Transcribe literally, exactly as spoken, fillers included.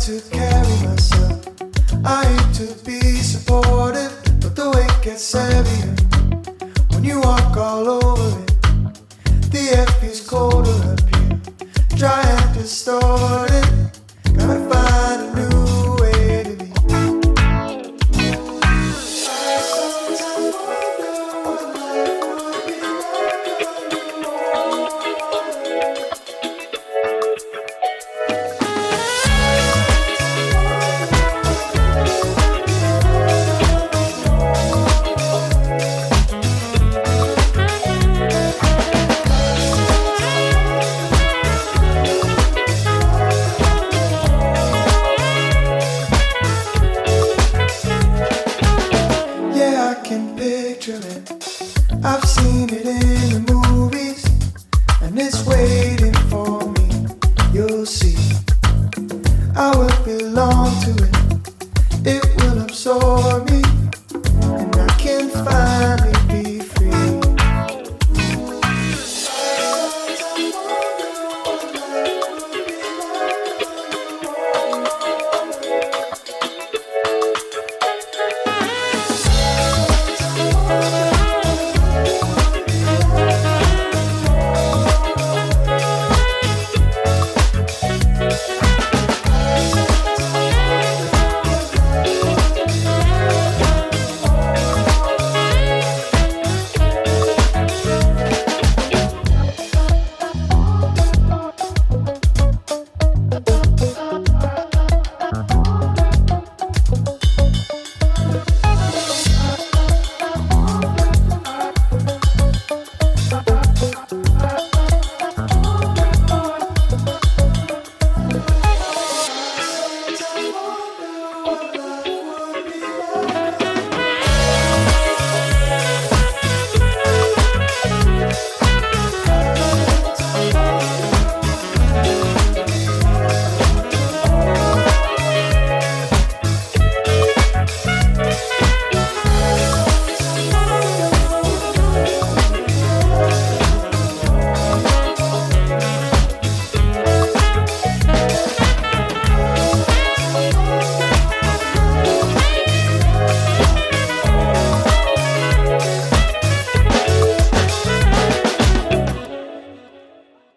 to carry myself. I aim to be supportive, but the weight gets heavier when you walk all over it. The air feels colder up here, dry and distorted. Gotta find a new way to be. I sometimes wonder what life would be like on I've seen it in the movies, and it's waiting for me. You'll see, I will belong to it. It will absorb me.